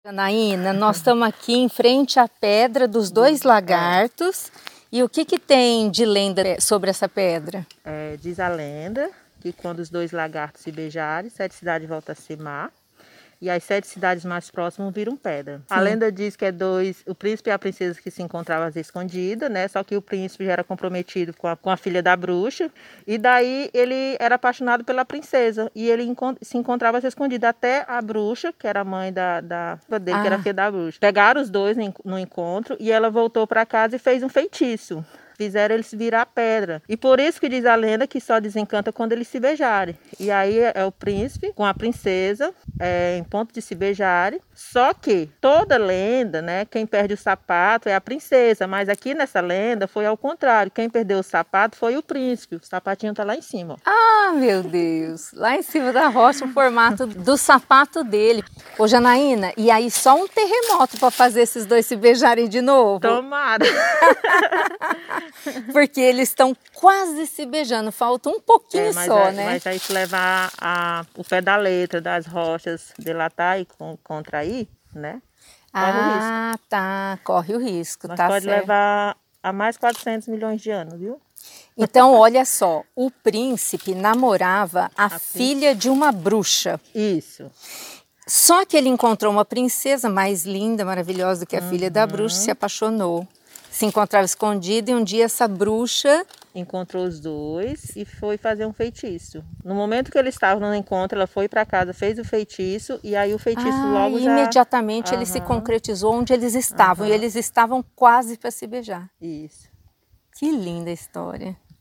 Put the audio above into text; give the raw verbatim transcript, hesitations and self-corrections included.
Janaína, nós estamos aqui em frente à pedra dos dois lagartos. E o que que tem de lenda sobre essa pedra? É, diz a lenda que quando os dois lagartos se beijarem, sete cidades voltam a ser mar. E as sete cidades mais próximas viram pedra. Sim. A lenda diz que é dois, o príncipe e a princesa que se encontravam às escondidas, né? Só que o príncipe já era comprometido com a, com a filha da bruxa. E daí ele era apaixonado pela princesa. E ele encont se encontrava às escondidas até a bruxa, que era a mãe da, da dele, ah. que era a filha da bruxa. Pegaram os dois no, no encontro e ela voltou para casa e fez um feitiço. Fizeram eles virar pedra. E por isso que diz a lenda que só desencanta quando eles se beijarem. E aí é o príncipe com a princesa é, em ponto de se beijarem. Só que toda lenda, né, quem perde o sapato é a princesa. Mas aqui nessa lenda foi ao contrário. Quem perdeu o sapato foi o príncipe. O sapatinho tá lá em cima. Ó. Ah, meu Deus! Lá em cima da rocha, o formato do sapato dele. Ô, Janaína, e aí só um terremoto para fazer esses dois se beijarem de novo? Tomara! Porque eles estão quase se beijando, falta um pouquinho é, só, é, né? Mas aí se levar a, o pé da letra das rochas delatar e con, contrair, né? Corre ah, o risco. tá, corre o risco, mas tá pode certo. levar a mais quatrocentos milhões de anos, viu? Então, olha só, o príncipe namorava a, a filha príncipe. de uma bruxa. Isso. Só que ele encontrou uma princesa mais linda, maravilhosa do que a uhum. filha da bruxa, se apaixonou. Se encontrava escondido e um dia essa bruxa encontrou os dois e foi fazer um feitiço. No momento que eles estavam no encontro, ela foi para casa, fez o feitiço e aí o feitiço ah, logo e já... imediatamente uhum. ele se concretizou onde eles estavam uhum. e eles estavam quase para se beijar. Isso. Que linda história.